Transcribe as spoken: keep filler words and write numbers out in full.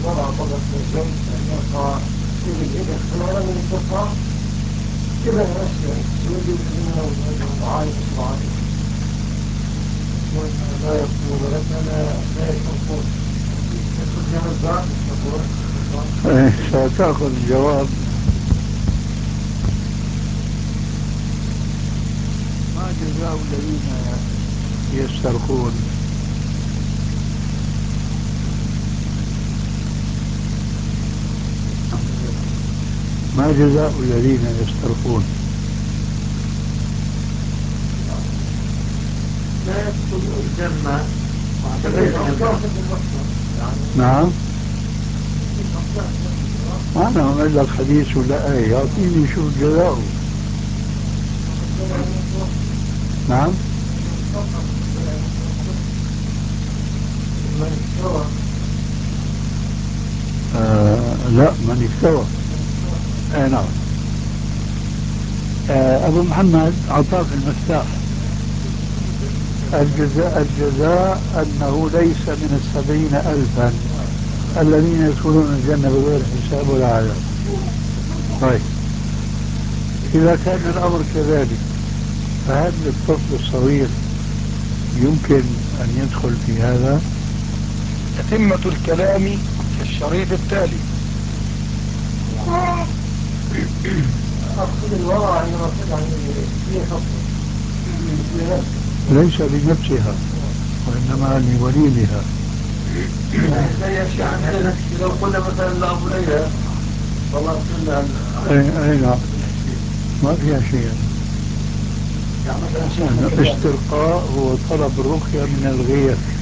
ضرع ضغط الجنب أن يقع في الإبر خلالا من التقى كذا الأشياء يوجد منها ومعايش معايش لا يقول لك لا لا يقول ستأخذ الجواب. ما جزاء الذين يسترخون؟ ما جزاء الذين يسترخون؟ لا يدخلوا الجنة. نعم. ما أنا أقول لك حديث ولا آية، يعطيني شو جزاؤه. نعم. آه لا، من استوى. آه نعم. آه أبو محمد أعطاك المفتاح. الجزاء الجزاء أنه ليس من السبعين ألفا الذين يدخلون الجنة بغير حساب ولا عذاب. طيب، إذا كان الأمر كذلك فهل الطفل الصغير يمكن أن يدخل في هذا؟ تتمة الكلام في الشريط التالي. أقصد الوضع عندما تدعي في خطة ليس لنفسها وإنما لوليدها. يعني لو قلنا مثلا لأبو ليلى والله قلنا أي أي نعم، ما فيها شيء. يعني مثلا الاسترقاء هو طلب الرقية من الغير.